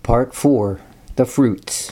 Part 4. The Fruits.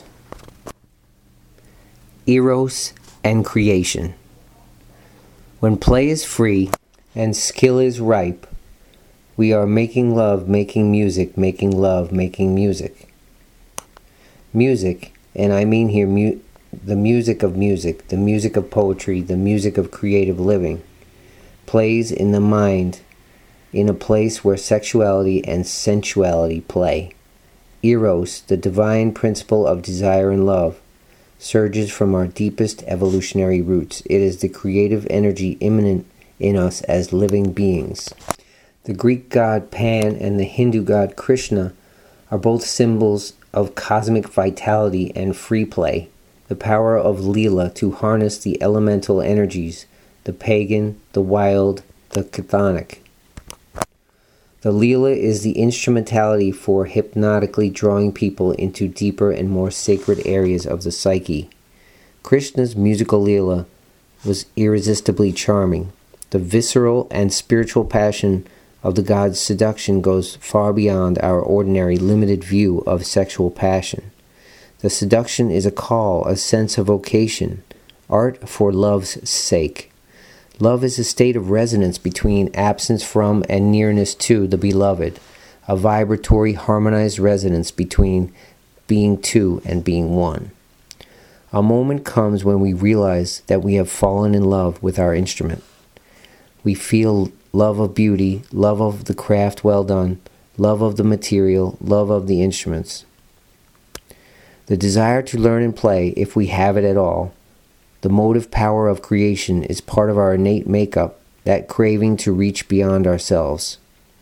Eros and Creation. When play is free and skill is ripe, we are making love, making music, making love, making music. Music, and I mean here the music of music, the music of poetry, the music of creative living, plays in the mind in a place where sexuality and sensuality play. Eros, the divine principle of desire and love, surges from our deepest evolutionary roots. It is the creative energy immanent in us as living beings. The Greek god Pan and the Hindu god Krishna are both symbols of cosmic vitality and free play, the power of Leela to harness the elemental energies, the pagan, the wild, the chthonic. The Leela is the instrumentality for hypnotically drawing people into deeper and more sacred areas of the psyche. Krishna's musical Leela was irresistibly charming. The visceral and spiritual passion of the god's seduction goes far beyond our ordinary limited view of sexual passion. The seduction is a call, a sense of vocation, art for love's sake. Love is a state of resonance between absence from and nearness to the beloved, a vibratory, harmonized resonance between being two and being one. A moment comes when we realize that we have fallen in love with our instrument. We feel love of beauty, love of the craft well done, love of the material, love of the instruments. The desire to learn and play, if we have it at all, the motive power of creation is part of our innate makeup, that craving to reach beyond ourselves.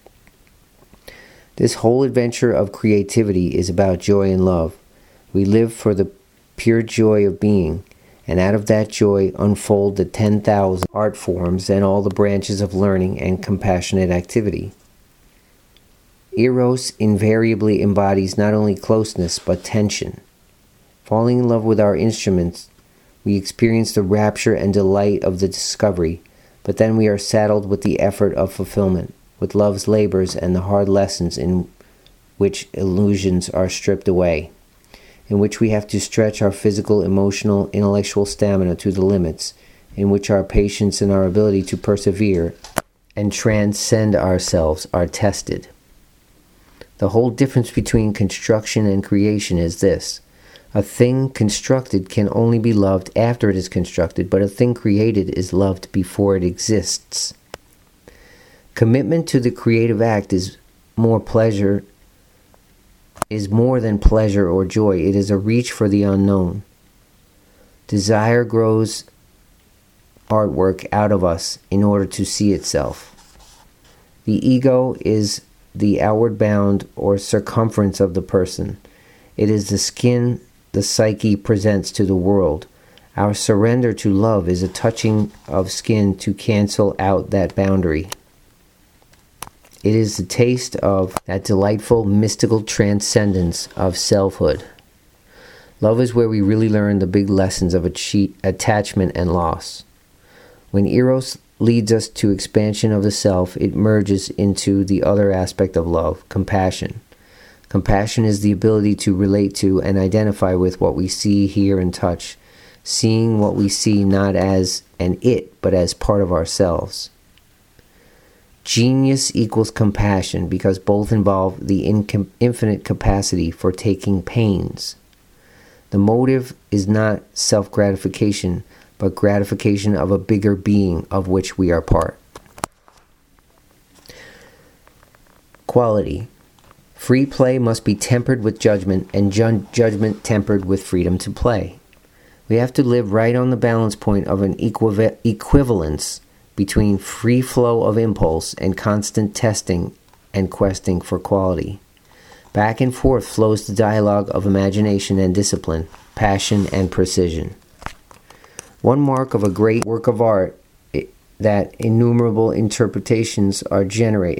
This whole adventure of creativity is about joy and love. We live for the pure joy of being, and out of that joy unfold the 10,000 art forms and all the branches of learning and compassionate activity. Eros invariably embodies not only closeness but tension. Falling in love with our instruments, we experience the rapture and delight of the discovery, but then we are saddled with the effort of fulfillment, with love's labors and the hard lessons in which illusions are stripped away, in which we have to stretch our physical, emotional, intellectual stamina to the limits, in which our patience and our ability to persevere and transcend ourselves are tested. The whole difference between construction and creation is this. A thing constructed can only be loved after it is constructed, but a thing created is loved before it exists. Commitment to the creative act is more than pleasure or joy. It is a reach for the unknown. Desire grows artwork out of us in order to see itself. The ego is the outward bound or circumference of the person. It is the skin the psyche presents to the world. Our surrender to love is a touching of skin to cancel out that boundary. It is the taste of that delightful mystical transcendence of selfhood. Love is where we really learn the big lessons of attachment and loss. When Eros leads us to expansion of the self, it merges into the other aspect of love, compassion. Compassion is the ability to relate to and identify with what we see, hear, and touch, seeing what we see not as an it, but as part of ourselves. Genius equals compassion because both involve the infinite capacity for taking pains. The motive is not self-gratification, but gratification of a bigger being of which we are part. Quality. Free play must be tempered with judgment, and judgment tempered with freedom to play. We have to live right on the balance point of an equivalence between free flow of impulse and constant testing and questing for quality. Back and forth flows the dialogue of imagination and discipline, passion and precision. One mark of a great work of art that innumerable interpretations are generated.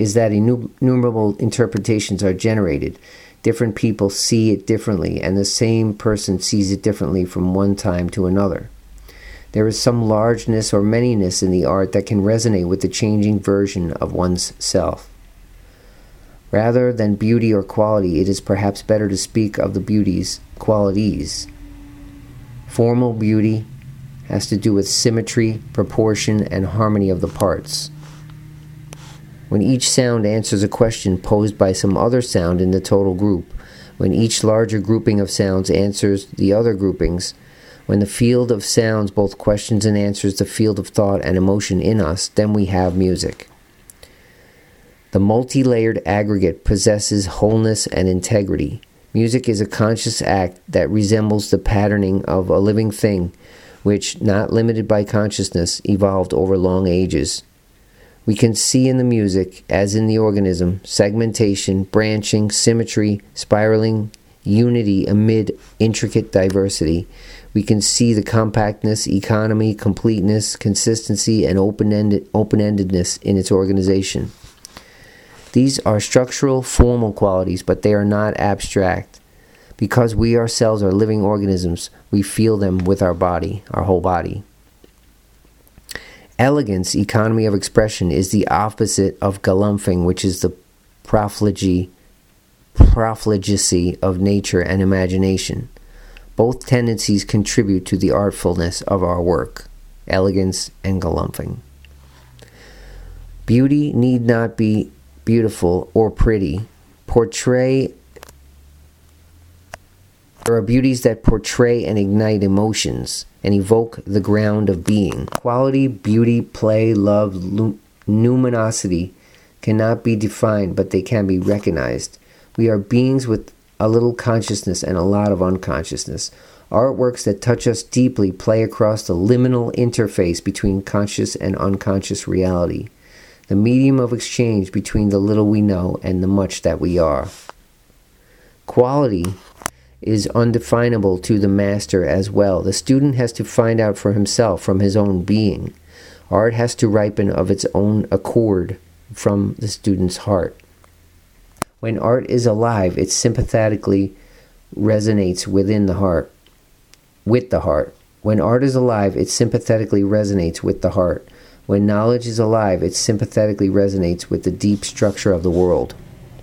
Different people see it differently, and the same person sees it differently from one time to another. There is some largeness or manyness in the art that can resonate with the changing version of one's self. Rather than beauty or quality, it is perhaps better to speak of the beauty's qualities. Formal beauty has to do with symmetry, proportion, and harmony of the parts. When each sound answers a question posed by some other sound in the total group, when each larger grouping of sounds answers the other groupings, when the field of sounds both questions and answers the field of thought and emotion in us, then we have music. The multi-layered aggregate possesses wholeness and integrity. Music is a conscious act that resembles the patterning of a living thing, which, not limited by consciousness, evolved over long ages. We can see in the music, as in the organism, segmentation, branching, symmetry, spiraling, unity amid intricate diversity. We can see the compactness, economy, completeness, consistency, and open-endedness in its organization. These are structural, formal qualities, but they are not abstract. Because we ourselves are living organisms, we feel them with our body, our whole body. Elegance, economy of expression, is the opposite of galumphing, which is the profligacy of nature and imagination. Both tendencies contribute to the artfulness of our work, elegance and galumphing. Beauty need not be beautiful or pretty. There are beauties that portray and ignite emotions and evoke the ground of being. Quality, beauty, play, love, luminosity cannot be defined, but they can be recognized. We are beings with a little consciousness and a lot of unconsciousness. Artworks that touch us deeply play across the liminal interface between conscious and unconscious reality, the medium of exchange between the little we know and the much that we are. Quality is undefinable to the master as well. The student has to find out for himself from his own being. Art has to ripen of its own accord from the student's heart. When art is alive, it sympathetically resonates within the heart, with the heart. When art is alive, it sympathetically resonates with the heart. When knowledge is alive, it sympathetically resonates with the deep structure of the world.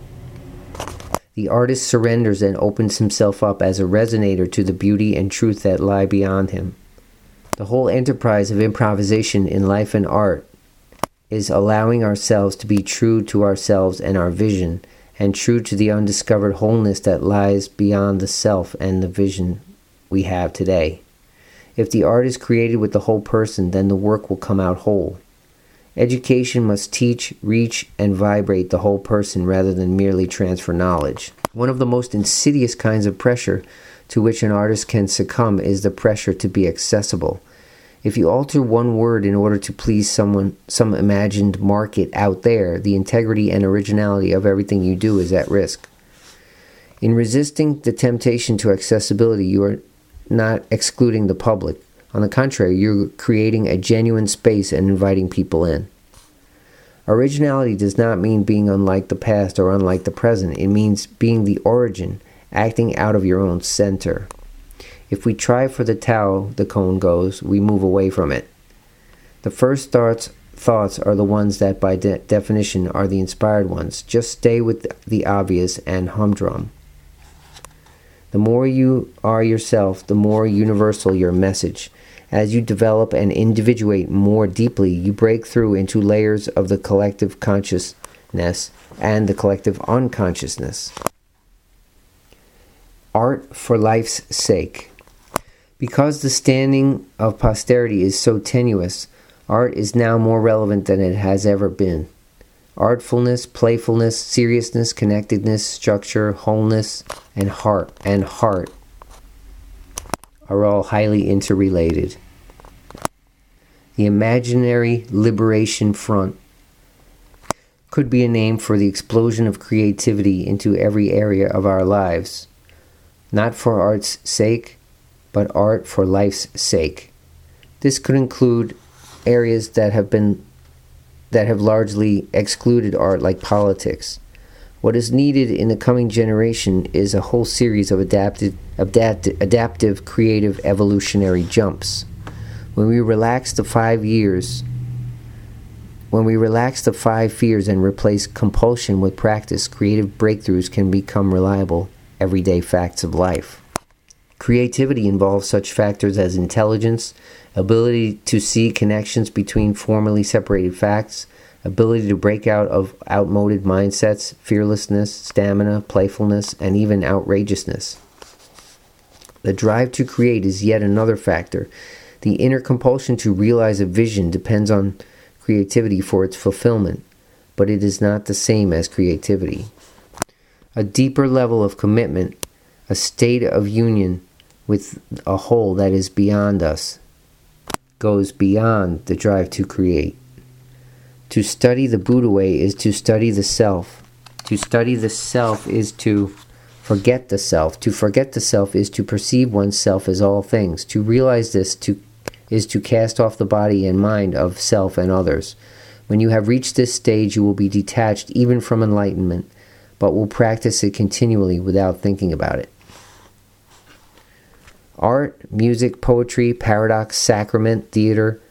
The artist surrenders and opens himself up as a resonator to the beauty and truth that lie beyond him. The whole enterprise of improvisation in life and art is allowing ourselves to be true to ourselves and our vision, and true to the undiscovered wholeness that lies beyond the self and the vision we have today. If the art is created with the whole person, then the work will come out whole. Education must teach, reach, and vibrate the whole person rather than merely transfer knowledge. One of the most insidious kinds of pressure to which an artist can succumb is the pressure to be accessible. If you alter one word in order to please someone, some imagined market out there, the integrity and originality of everything you do is at risk. In resisting the temptation to accessibility, you are not excluding the public. On the contrary, you're creating a genuine space and inviting people in. Originality does not mean being unlike the past or unlike the present. It means being the origin, acting out of your own center. If we try for the Tao, the koan goes, we move away from it. The first thoughts are the ones that by definition are the inspired ones. Just stay with the obvious and humdrum. The more you are yourself, the more universal your message. As you develop and individuate more deeply, you break through into layers of the collective consciousness and the collective unconsciousness. Art for life's sake. Because the standing of posterity is so tenuous, art is now more relevant than it has ever been. Artfulness, playfulness, seriousness, connectedness, structure, wholeness, and heart are all highly interrelated. The imaginary liberation front could be a name for the explosion of creativity into every area of our lives, not for art's sake, but art for life's sake. This could include areas that have largely excluded art, like politics. What is needed in the coming generation is a whole series of adaptive, creative, evolutionary jumps. When we relax the 5 years When we relax the 5 fears and replace compulsion with practice, creative breakthroughs can become reliable, everyday facts of life. Creativity involves such factors as intelligence, ability to see connections between formerly separated facts, ability to break out of outmoded mindsets, fearlessness, stamina, playfulness, and even outrageousness. The drive to create is yet another factor. The inner compulsion to realize a vision depends on creativity for its fulfillment, but it is not the same as creativity. A deeper level of commitment, a state of union with a whole that is beyond us, goes beyond the drive to create. To study the Buddha way is to study the self. To study the self is to forget the self. To forget the self is to perceive oneself as all things. To realize this is to cast off the body and mind of self and others. When you have reached this stage, you will be detached even from enlightenment, but will practice it continually without thinking about it. Art, music, poetry, paradox, sacrament, theater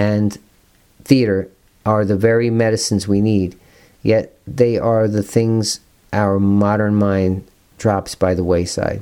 are the very medicines we need, yet they are the things our modern mind drops by the wayside.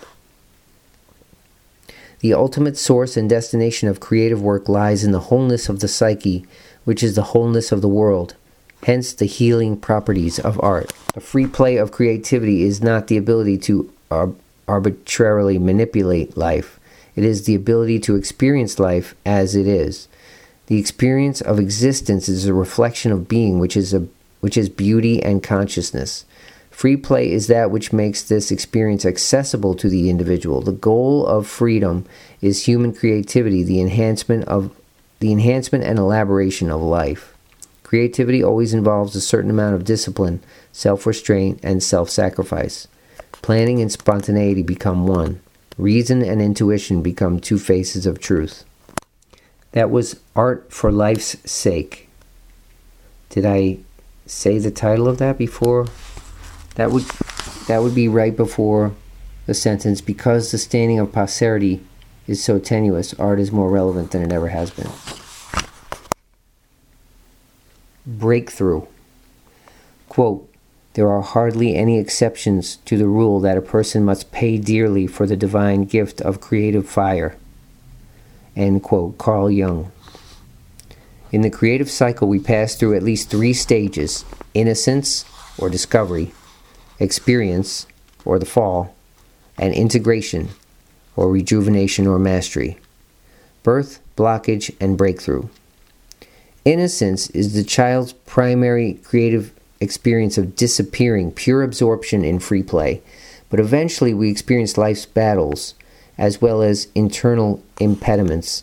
The ultimate source and destination of creative work lies in the wholeness of the psyche, which is the wholeness of the world, hence the healing properties of art. The free play of creativity is not the ability to arbitrarily manipulate life. It is the ability to experience life as it is. The experience of existence is a reflection of being, which is beauty and consciousness. Free play is that which makes this experience accessible to the individual. The goal of freedom is human creativity, the enhancement and elaboration of life. Creativity always involves a certain amount of discipline, self-restraint, and self-sacrifice. Planning and spontaneity become one. Reason and intuition become 2 faces of truth. That was Art for Life's Sake. Did I say the title of that before? That would be right before the sentence, because the standing of posterity is so tenuous, art is more relevant than it ever has been. Breakthrough. Quote, there are hardly any exceptions to the rule that a person must pay dearly for the divine gift of creative fire. End quote. Carl Jung. In the creative cycle, we pass through at least 3 stages: innocence, or discovery, experience, or the fall, and integration, or rejuvenation or mastery. Birth, blockage, and breakthrough. Innocence is the child's primary creative experience of disappearing, pure absorption in free play. But eventually we experience life's battles, as well as internal impediments.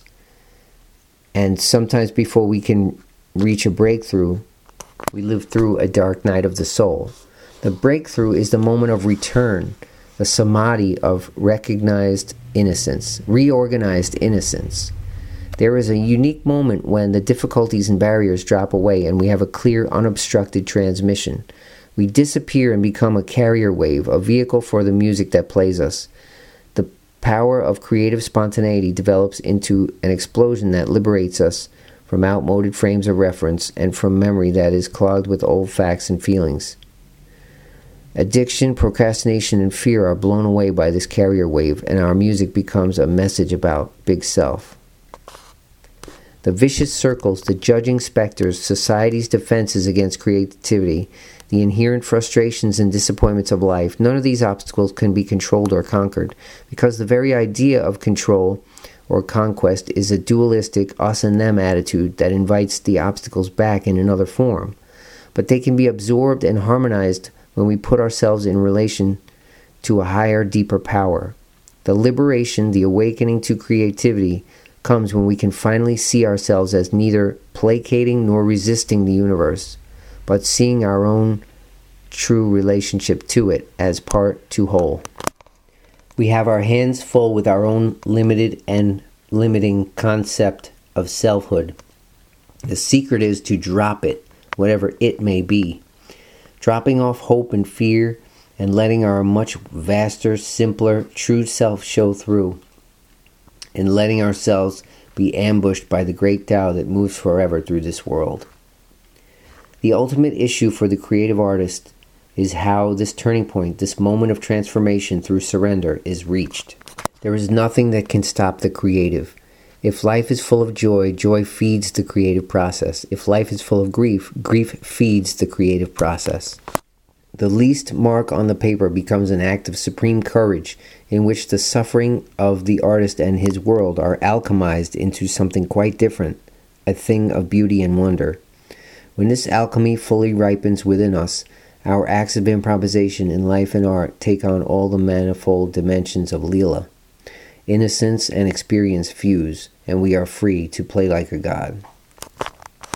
And sometimes before we can reach a breakthrough, we live through a dark night of the soul. The breakthrough is the moment of return, the samadhi of recognized innocence, reorganized innocence. There is a unique moment when the difficulties and barriers drop away and we have a clear, unobstructed transmission. We disappear and become a carrier wave, a vehicle for the music that plays us. The power of creative spontaneity develops into an explosion that liberates us from outmoded frames of reference and from memory that is clogged with old facts and feelings. Addiction, procrastination, and fear are blown away by this carrier wave, and our music becomes a message about Big Self. The vicious circles, the judging specters, society's defenses against creativity, the inherent frustrations and disappointments of life, none of these obstacles can be controlled or conquered, because the very idea of control or conquest is a dualistic us and them attitude that invites the obstacles back in another form. But they can be absorbed and harmonized when we put ourselves in relation to a higher, deeper power. The liberation, the awakening to creativity, comes when we can finally see ourselves as neither placating nor resisting the universe, but seeing our own true relationship to it as part to whole. We have our hands full with our own limited and limiting concept of selfhood. The secret is to drop it, whatever it may be. Dropping off hope and fear and letting our much vaster, simpler, true self show through. And letting ourselves be ambushed by the great Tao that moves forever through this world. The ultimate issue for the creative artist is how this turning point, this moment of transformation through surrender, is reached. There is nothing that can stop the creative. If life is full of joy, joy feeds the creative process. If life is full of grief, grief feeds the creative process. The least mark on the paper becomes an act of supreme courage in which the suffering of the artist and his world are alchemized into something quite different, a thing of beauty and wonder. When this alchemy fully ripens within us, our acts of improvisation in life and art take on all the manifold dimensions of Leela. Innocence and experience fuse, and we are free to play like a god.